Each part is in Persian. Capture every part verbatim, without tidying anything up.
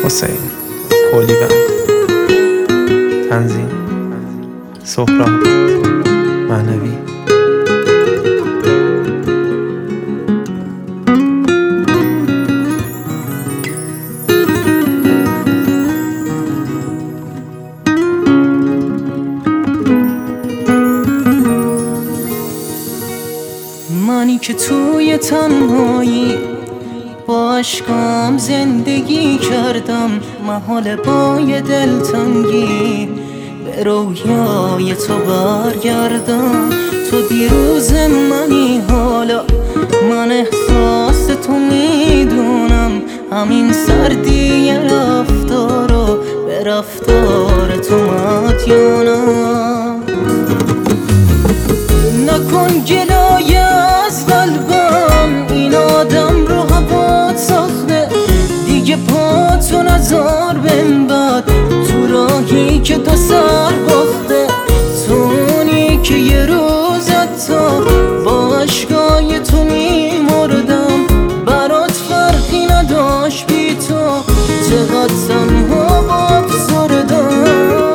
حسین کلی بند. تنظیم سهراب معنوی. منی که توی تنهایی با عشقم زندگی کردم، محال بای دلتنگی به رویای تو برگردم. تو دیروز منی، حالا من احساس تو میدونم. همین سردی رفتار رو به رفتار تو مدیونم. نکن گلای از قلبم، این آدم رو هوات ساخته. دیگه پاتو نزار بهم بد تو راهی که دو سر باخته. تونی که یه روز حتی با عشقای تو میمردم. برات فرقی نداشت بی تو، چقدر تنها و افسردم.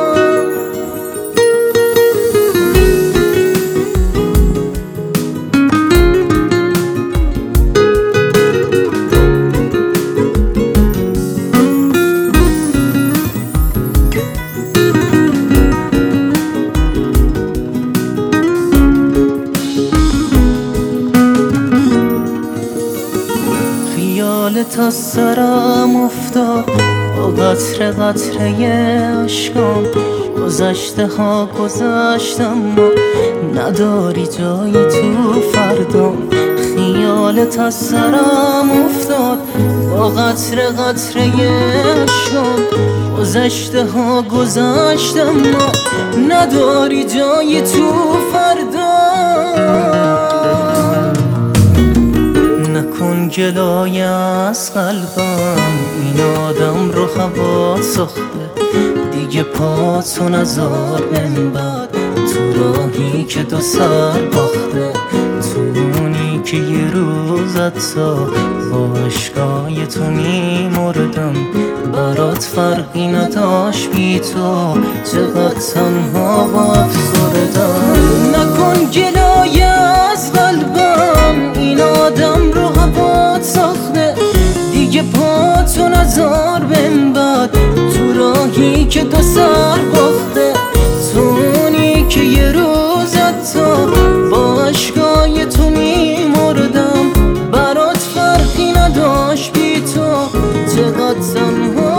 خیالت از سرم افتاد با قطره قطره عشقم. گذشته ها گذشتم ما نداری جایی تو فردام. خیالت از سرم افتاد با قطره قطره عشقم. گذشته ها گذشتم ما نداری جایی تو فردام. نکن گلای از قلبم، این آدم رو هوا ساخته. دیگه پاتو نزار بهم بد تو راهی که دو سر باخته. تونی که یه روز حتی با عشقای تو میمردم. برات فرقی نداشت بی تو، چقدر تنها و افسردم. نکن گلای از قلبم، این آدم رو هوات ساخته. دیگه پاتو نزار بهم بد تو راهی که دو سر باخته. تونی که یه روز حتی با عشقای تو میمردم. برات فرقی نداشت بی تو، چقدر تنها